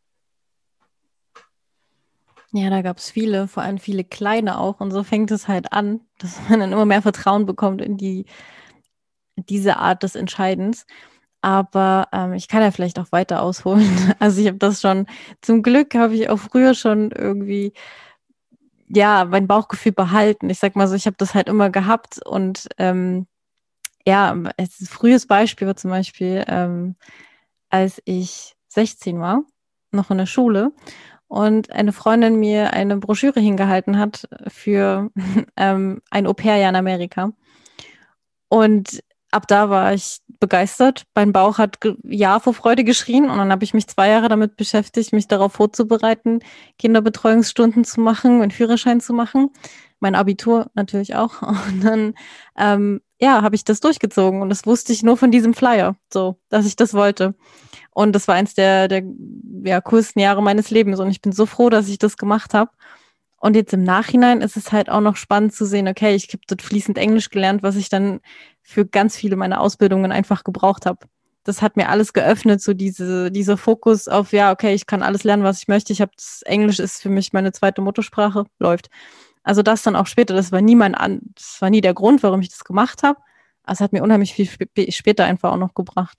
Ja, da gab es viele, vor allem viele kleine auch. Und so fängt es halt an, dass man dann immer mehr Vertrauen bekommt in diese Art des Entscheidens. Aber ich kann ja vielleicht auch weiter ausholen. Also ich habe das schon, zum Glück habe ich auch früher schon irgendwie, ja, mein Bauchgefühl behalten. Ich sag mal so, ich habe das halt immer gehabt. Und ja, ein frühes Beispiel war zum Beispiel, als ich 16 war, noch in der Schule, und eine Freundin mir eine Broschüre hingehalten hat für ein Au-pair-Jahr in Amerika. Und ab da war ich begeistert. Mein Bauch hat Ja vor Freude geschrien. Und dann habe ich mich 2 Jahre damit beschäftigt, mich darauf vorzubereiten, Kinderbetreuungsstunden zu machen, meinen Führerschein zu machen, mein Abitur natürlich auch. Und dann ja, habe ich das durchgezogen. Und das wusste ich nur von diesem Flyer, so, dass ich das wollte. Und das war eins der ja, coolsten Jahre meines Lebens. Und ich bin so froh, dass ich das gemacht habe. Und jetzt im Nachhinein ist es halt auch noch spannend zu sehen, okay, ich habe dort fließend Englisch gelernt, was ich dann für ganz viele meiner Ausbildungen einfach gebraucht habe. Das hat mir alles geöffnet, so dieser Fokus auf, ja, okay, ich kann alles lernen, was ich möchte. Englisch ist für mich meine zweite Muttersprache, läuft. Also das dann auch später, das war nie der Grund, warum ich das gemacht habe. Aber es hat mir unheimlich viel später einfach auch noch gebracht.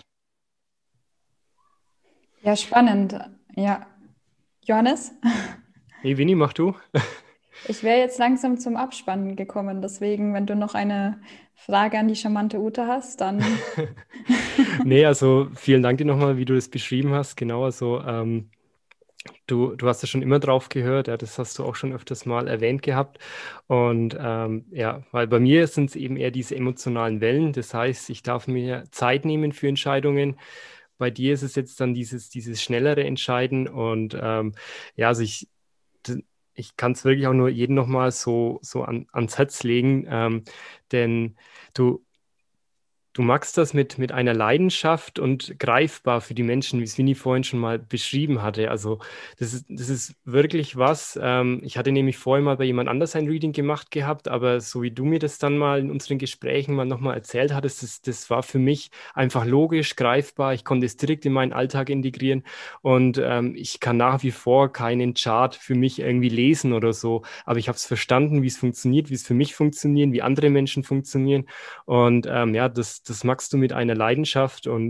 Ja, spannend. Ja. Johannes? Hey, Winnie, mach du. Ich wäre jetzt langsam zum Abspannen gekommen, deswegen, wenn du noch eine Frage an die charmante Ute hast, dann Nee, also vielen Dank dir nochmal, wie du das beschrieben hast. Genau, also du hast ja schon immer drauf gehört, ja, das hast du auch schon öfters mal erwähnt gehabt. Und ja, weil bei mir sind es eben eher diese emotionalen Wellen. Das heißt, ich darf mir Zeit nehmen für Entscheidungen. Bei dir ist es jetzt dann dieses schnellere Entscheiden. Und ja, also ich kann es wirklich auch nur jedem nochmal so ans Herz legen, denn du, du magst das mit einer Leidenschaft und greifbar für die Menschen, wie es Winnie vorhin schon mal beschrieben hatte. Also das ist wirklich was. Ich hatte nämlich vorher mal bei jemand anders ein Reading gemacht gehabt, aber so wie du mir das dann mal in unseren Gesprächen mal nochmal erzählt hattest, das war für mich einfach logisch, greifbar. Ich konnte es direkt in meinen Alltag integrieren und ich kann nach wie vor keinen Chart für mich irgendwie lesen oder so, aber ich habe es verstanden, wie es funktioniert, wie es für mich funktioniert, wie andere Menschen funktionieren. Und ja, das magst du mit einer Leidenschaft und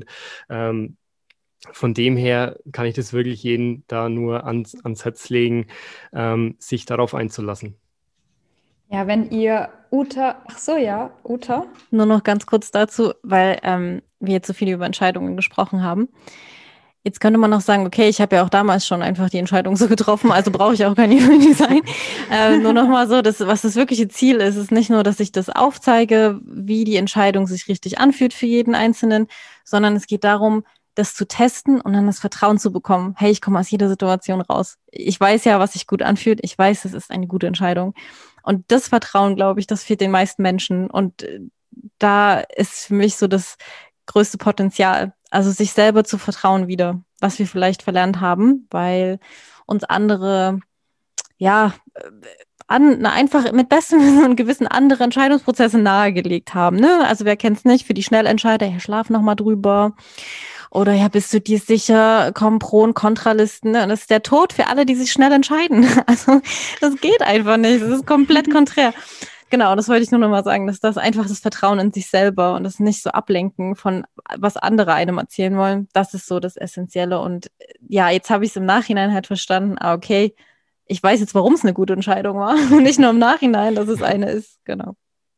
von dem her kann ich das wirklich jedem da nur ans Herz legen, sich darauf einzulassen. ja, wenn ihr Uta, ach so, ja, Uta, Nur noch ganz kurz dazu, weil wir jetzt so viel über Entscheidungen gesprochen haben. Jetzt könnte man noch sagen, okay, ich habe ja auch damals schon einfach die Entscheidung so getroffen, also brauche ich auch kein Human Design. Nur noch mal so, was das wirkliche Ziel ist, ist nicht nur, dass ich das aufzeige, wie die Entscheidung sich richtig anfühlt für jeden Einzelnen, sondern es geht darum, das zu testen und dann das Vertrauen zu bekommen. Hey, ich komme aus jeder Situation raus. Ich weiß ja, was sich gut anfühlt. Ich weiß, es ist eine gute Entscheidung. Und das Vertrauen, glaube ich, das fehlt den meisten Menschen. Und da ist für mich so das größte Potenzial, also sich selber zu vertrauen wieder, was wir vielleicht verlernt haben, weil uns andere, ja, einfach mit bestem Wissen und Gewissen andere Entscheidungsprozesse nahegelegt haben. Ne? Also wer kennt es nicht, für die Schnellentscheider, ja, schlaf noch mal drüber. Oder ja, bist du dir sicher, kommen Pro- und Kontralisten. Ne? Das ist der Tod für alle, die sich schnell entscheiden. Also das geht einfach nicht. Das ist komplett konträr. Genau, das wollte ich nur noch mal sagen, dass das einfach das Vertrauen in sich selber und das nicht so ablenken von, was andere einem erzählen wollen, das ist so das Essentielle. Und ja, jetzt habe ich es im Nachhinein halt verstanden, okay, ich weiß jetzt, warum es eine gute Entscheidung war und nicht nur im Nachhinein, dass es eine ist. Genau.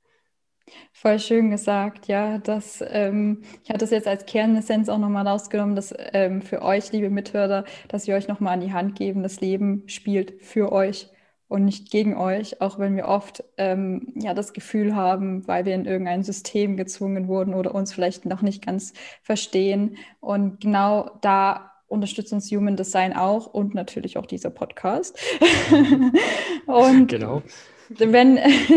voll schön gesagt, ja, ich hatte das jetzt als Kernessenz auch nochmal rausgenommen, dass für euch, liebe Mithörer, dass wir euch nochmal an die Hand geben, das Leben spielt für euch und nicht gegen euch, auch wenn wir oft ja das Gefühl haben, weil wir in irgendein System gezwungen wurden oder uns vielleicht noch nicht ganz verstehen. Und genau da unterstützt uns Human Design auch und natürlich auch dieser Podcast. Und Genau. wenn,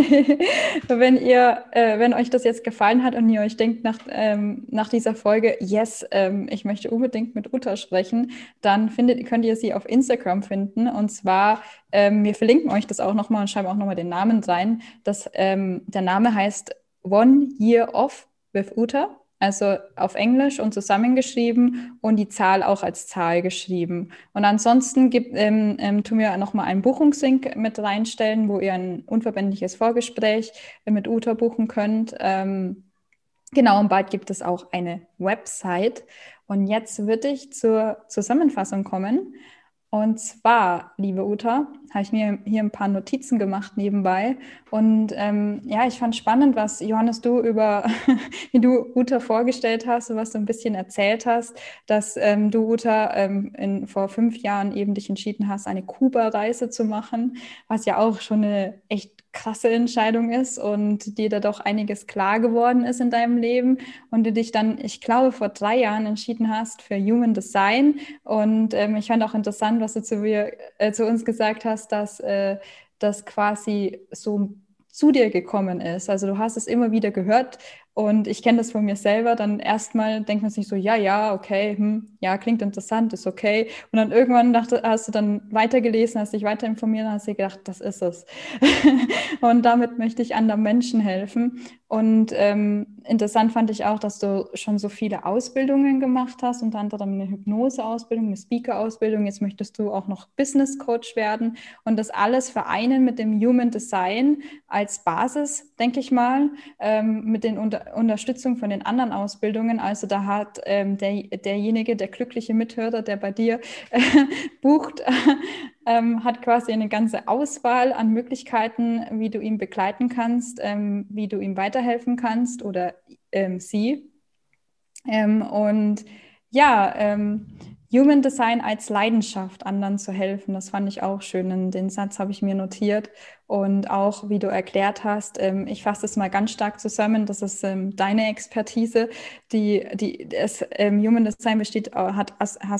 wenn euch das jetzt gefallen hat und ihr euch denkt nach dieser Folge, yes, ich möchte unbedingt mit Uta sprechen, dann könnt ihr sie auf Instagram finden. Und zwar, wir verlinken euch das auch nochmal und schreiben auch nochmal den Namen rein. Der Name heißt One Year Off with Uta. Also auf Englisch und zusammengeschrieben und die Zahl auch als Zahl geschrieben. Und ansonsten tun wir nochmal einen Buchungslink mit reinstellen, wo ihr ein unverbindliches Vorgespräch mit Uta buchen könnt. Genau, und bald gibt es auch eine Website. Und jetzt würde ich zur Zusammenfassung kommen. Und zwar, liebe Uta, habe ich mir hier ein paar Notizen gemacht nebenbei. Und ja, ich fand spannend, was Johannes wie du Uta vorgestellt hast und was du ein bisschen erzählt hast, dass du, Uta, vor 5 Jahren eben dich entschieden hast, eine Kuba-Reise zu machen, was ja auch schon eine echt krasse Entscheidung ist und dir da doch einiges klar geworden ist in deinem Leben und du dich dann, ich glaube, vor 3 Jahren entschieden hast für Human Design. Und ich fand auch interessant, was du zu uns gesagt hast, dass das quasi so zu dir gekommen ist. Also du hast es immer wieder gehört und ich kenne das von mir selber. Dann erstmal denkt man sich so, ja, okay, ja, klingt interessant, ist okay. Und dann irgendwann hast du dann weitergelesen, hast dich weiter informiert und hast dir gedacht, das ist es. Und damit möchte ich anderen Menschen helfen. Und interessant fand ich auch, dass du schon so viele Ausbildungen gemacht hast, unter anderem eine Hypnose-Ausbildung, eine Speaker-Ausbildung. Jetzt möchtest du auch noch Business Coach werden und das alles vereinen mit dem Human Design als Basis, denke ich mal, mit den Unterstützung von den anderen Ausbildungen. Also da hat derjenige, der glückliche Mithörer, der bei dir bucht, hat quasi eine ganze Auswahl an Möglichkeiten, wie du ihn begleiten kannst, wie du ihm weiterhelfen kannst oder sie. Und ja, Human Design als Leidenschaft, anderen zu helfen, das fand ich auch schön. Und den Satz habe ich mir notiert. Und auch, wie du erklärt hast, ich fasse es mal ganz stark zusammen, das ist deine Expertise. Human Design hat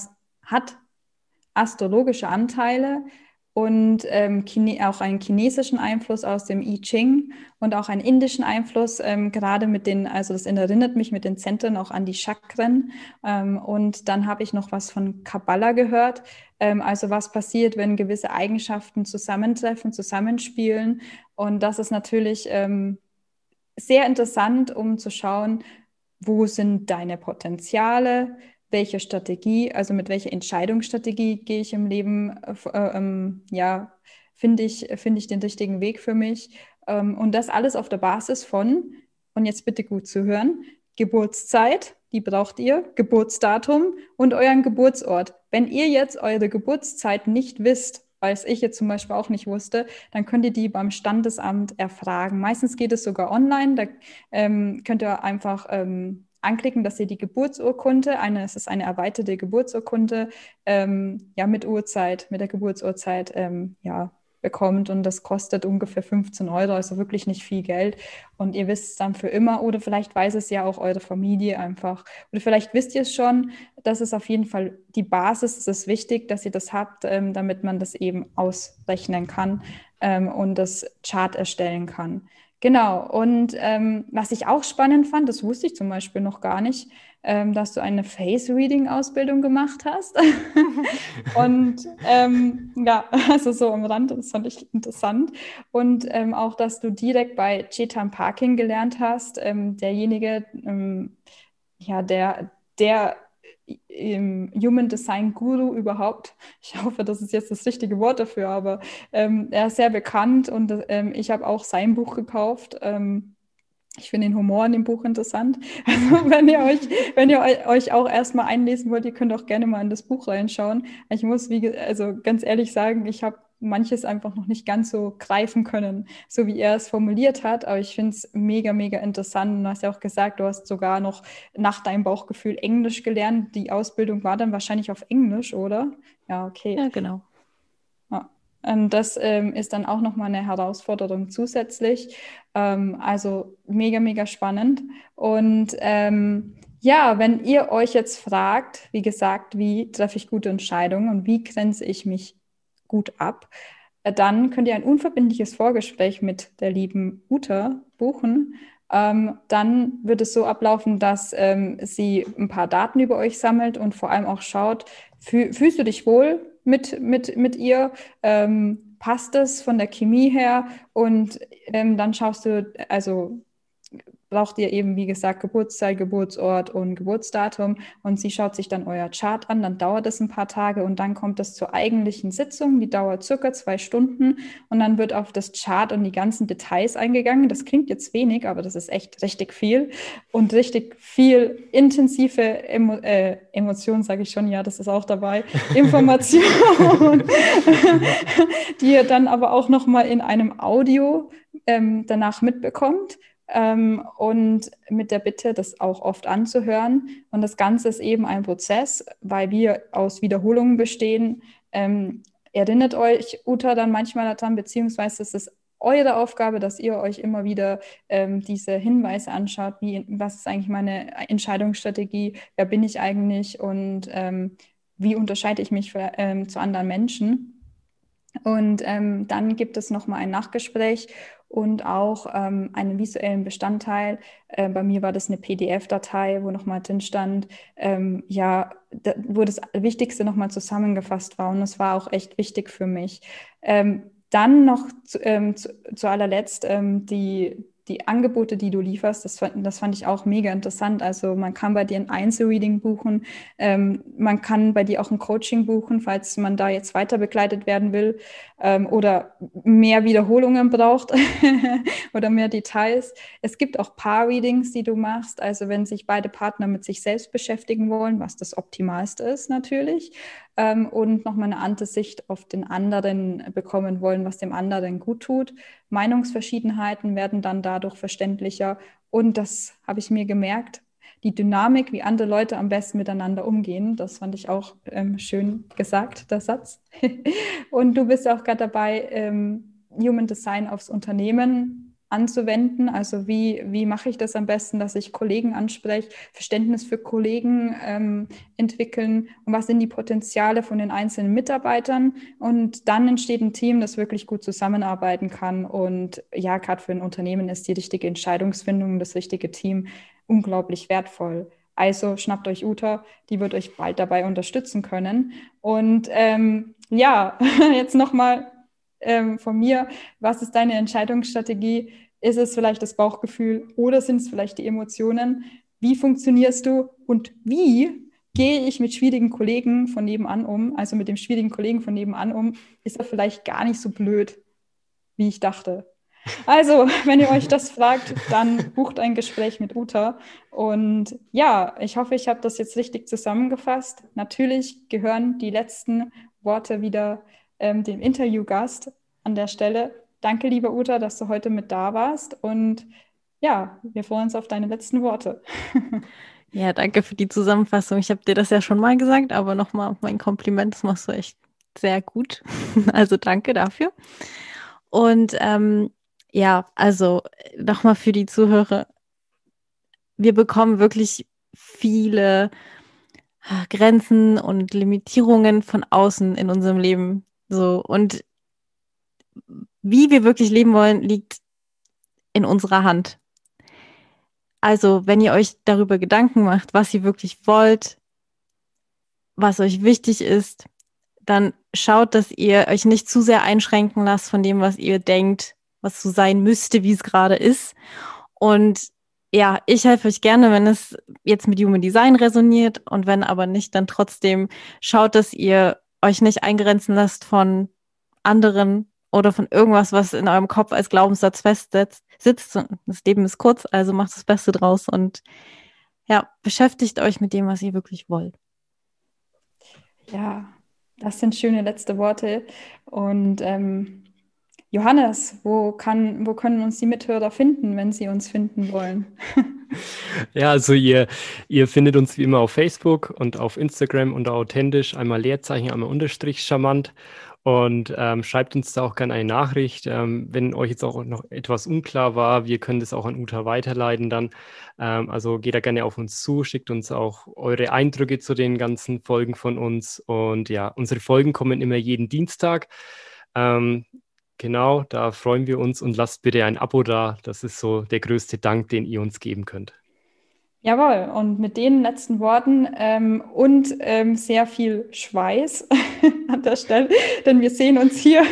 astrologische Anteile und auch einen chinesischen Einfluss aus dem I Ching und auch einen indischen Einfluss, gerade also das erinnert mich mit den Zentren auch an die Chakren. Und dann habe ich noch was von Kabbala gehört, also was passiert, wenn gewisse Eigenschaften zusammentreffen, zusammenspielen. Und das ist natürlich sehr interessant, um zu schauen, wo sind deine Potenziale, welche Strategie, also mit welcher Entscheidungsstrategie gehe ich im Leben, ja, finde ich den richtigen Weg für mich. Und das alles auf der Basis von, und jetzt bitte gut zuhören, Geburtszeit, die braucht ihr, Geburtsdatum und euren Geburtsort. Wenn ihr jetzt eure Geburtszeit nicht wisst, weil es ich jetzt zum Beispiel auch nicht wusste, dann könnt ihr die beim Standesamt erfragen. Meistens geht es sogar online, da könnt ihr einfach anklicken, dass ihr die Geburtsurkunde, es ist eine erweiterte Geburtsurkunde, ja, mit der Geburtsurzeit, ja, bekommt und das kostet ungefähr 15 Euro, also wirklich nicht viel Geld und ihr wisst es dann für immer oder vielleicht weiß es ja auch eure Familie einfach oder vielleicht wisst ihr es schon, das ist auf jeden Fall die Basis, es ist wichtig, dass ihr das habt, damit man das eben ausrechnen kann und das Chart erstellen kann. Genau, und was ich auch spannend fand, das wusste ich zum Beispiel noch gar nicht, dass du eine Face-Reading-Ausbildung gemacht hast. Und ja, also so am Rand, das fand ich interessant. Und auch, dass du direkt bei Chetan Parking gelernt hast, derjenige, ja, der Human Design Guru überhaupt. Ich hoffe, das ist jetzt das richtige Wort dafür, aber er ist sehr bekannt und ich habe auch sein Buch gekauft. Ich finde den Humor in dem Buch interessant. Also wenn ihr euch auch erstmal einlesen wollt, ihr könnt auch gerne mal in das Buch reinschauen. Ich muss, also ganz ehrlich sagen, ich habe manches einfach noch nicht ganz so greifen können, so wie er es formuliert hat. Aber ich finde es mega, mega interessant. Und du hast ja auch gesagt, du hast sogar noch nach deinem Bauchgefühl Englisch gelernt. Die Ausbildung war dann wahrscheinlich auf Englisch, oder? Ja, okay. Ja, genau. Ja. Das ist dann auch nochmal eine Herausforderung zusätzlich. Also mega, mega spannend. Und ja, wenn ihr euch jetzt fragt, wie gesagt, wie treffe ich gute Entscheidungen und wie grenze ich mich gut ab, dann könnt ihr ein unverbindliches Vorgespräch mit der lieben Uta buchen. Dann wird es so ablaufen, dass sie ein paar Daten über euch sammelt und vor allem auch schaut, fühlst du dich wohl mit ihr? Passt es von der Chemie her? Und dann schaust du, also braucht ihr eben, wie gesagt, Geburtszeit, Geburtsort und Geburtsdatum und sie schaut sich dann euer Chart an, dann dauert es ein paar Tage und dann kommt es zur eigentlichen Sitzung, die dauert circa 2 Stunden und dann wird auf das Chart und die ganzen Details eingegangen. Das klingt jetzt wenig, aber das ist echt richtig viel und richtig viel intensive Emotionen, sage ich schon, ja, das ist auch dabei, Information, die ihr dann aber auch nochmal in einem Audio danach mitbekommt. Und mit der Bitte, das auch oft anzuhören. Und das Ganze ist eben ein Prozess, weil wir aus Wiederholungen bestehen. Erinnert euch Uta dann manchmal daran, beziehungsweise es ist eure Aufgabe, dass ihr euch immer wieder diese Hinweise anschaut, was ist eigentlich meine Entscheidungsstrategie, wer bin ich eigentlich und wie unterscheide ich mich zu anderen Menschen. Und dann gibt es nochmal ein Nachgespräch und auch einen visuellen Bestandteil. Bei mir war das eine PDF-Datei, wo nochmal drin stand, wo das Wichtigste nochmal zusammengefasst war. Und das war auch echt wichtig für mich. Dann noch zu allerletzt die Angebote, die du lieferst, das fand ich auch mega interessant. Also man kann bei dir ein Einzelreading buchen, man kann bei dir auch ein Coaching buchen, falls man da jetzt weiter begleitet werden will oder mehr Wiederholungen braucht oder mehr Details. Es gibt auch Paar-Readings, die du machst, also wenn sich beide Partner mit sich selbst beschäftigen wollen, was das Optimalste ist natürlich, und nochmal eine andere Sicht auf den anderen bekommen wollen, was dem anderen gut tut. Meinungsverschiedenheiten werden dann dadurch verständlicher und das habe ich mir gemerkt, die Dynamik, wie andere Leute am besten miteinander umgehen, das fand ich auch schön gesagt, der Satz. Und du bist auch gerade dabei, Human Design aufs Unternehmen anzuwenden. Also wie mache ich das am besten, dass ich Kollegen anspreche, Verständnis für Kollegen entwickeln und was sind die Potenziale von den einzelnen Mitarbeitern und dann entsteht ein Team, das wirklich gut zusammenarbeiten kann und ja, gerade für ein Unternehmen ist die richtige Entscheidungsfindung, das richtige Team unglaublich wertvoll. Also schnappt euch Uta, die wird euch bald dabei unterstützen können. Und jetzt nochmal von mir, was ist deine Entscheidungsstrategie? Ist es vielleicht das Bauchgefühl oder sind es vielleicht die Emotionen? Wie funktionierst du und wie gehe ich mit schwierigen Kollegen von nebenan um? Also mit dem schwierigen Kollegen von nebenan um, ist er vielleicht gar nicht so blöd, wie ich dachte. Also, wenn ihr euch das fragt, dann bucht ein Gespräch mit Uta. Und ja, ich hoffe, ich habe das jetzt richtig zusammengefasst. Natürlich gehören die letzten Worte wieder dem Interviewgast an der Stelle. Danke, liebe Uta, dass du heute mit da warst. Und ja, wir freuen uns auf deine letzten Worte. Ja, danke für die Zusammenfassung. Ich habe dir das ja schon mal gesagt, aber nochmal mein Kompliment, das machst du echt sehr gut. Also danke dafür. Und also nochmal für die Zuhörer. Wir bekommen wirklich viele Grenzen und Limitierungen von außen in unserem Leben. So, und wie wir wirklich leben wollen, liegt in unserer Hand. Also, wenn ihr euch darüber Gedanken macht, was ihr wirklich wollt, was euch wichtig ist, dann schaut, dass ihr euch nicht zu sehr einschränken lasst von dem, was ihr denkt, was so sein müsste, wie es gerade ist. Und ja, ich helfe euch gerne, wenn es jetzt mit Human Design resoniert und wenn aber nicht, dann trotzdem schaut, dass ihr euch nicht eingrenzen lasst von anderen oder von irgendwas, was in eurem Kopf als Glaubenssatz sitzt. Das Leben ist kurz, also macht das Beste draus und ja, beschäftigt euch mit dem, was ihr wirklich wollt. Ja, das sind schöne letzte Worte. Und Johannes, wo können uns die Mithörer finden, wenn sie uns finden wollen? Ja, also ihr findet uns wie immer auf Facebook und auf Instagram unter authentisch, einmal Leerzeichen, einmal Unterstrich charmant. Und schreibt uns da auch gerne eine Nachricht, wenn euch jetzt auch noch etwas unklar war. Wir können das auch an Uta weiterleiten dann. Also geht da gerne auf uns zu, schickt uns auch eure Eindrücke zu den ganzen Folgen von uns. Und ja, unsere Folgen kommen immer jeden Dienstag. Genau, da freuen wir uns und lasst bitte ein Abo da. Das ist so der größte Dank, den ihr uns geben könnt. Jawohl, und mit den letzten Worten und sehr viel Schweiß an der Stelle, denn wir sehen uns hier,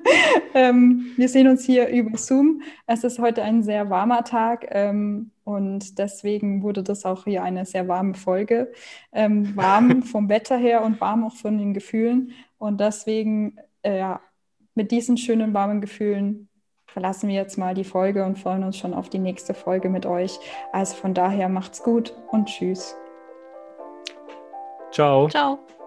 über Zoom. Es ist heute ein sehr warmer Tag und deswegen wurde das auch hier eine sehr warme Folge. Warm vom Wetter her und warm auch von den Gefühlen. Und deswegen, ja, mit diesen schönen warmen Gefühlen verlassen wir jetzt mal die Folge und freuen uns schon auf die nächste Folge mit euch. Also von daher macht's gut und tschüss. Ciao. Ciao.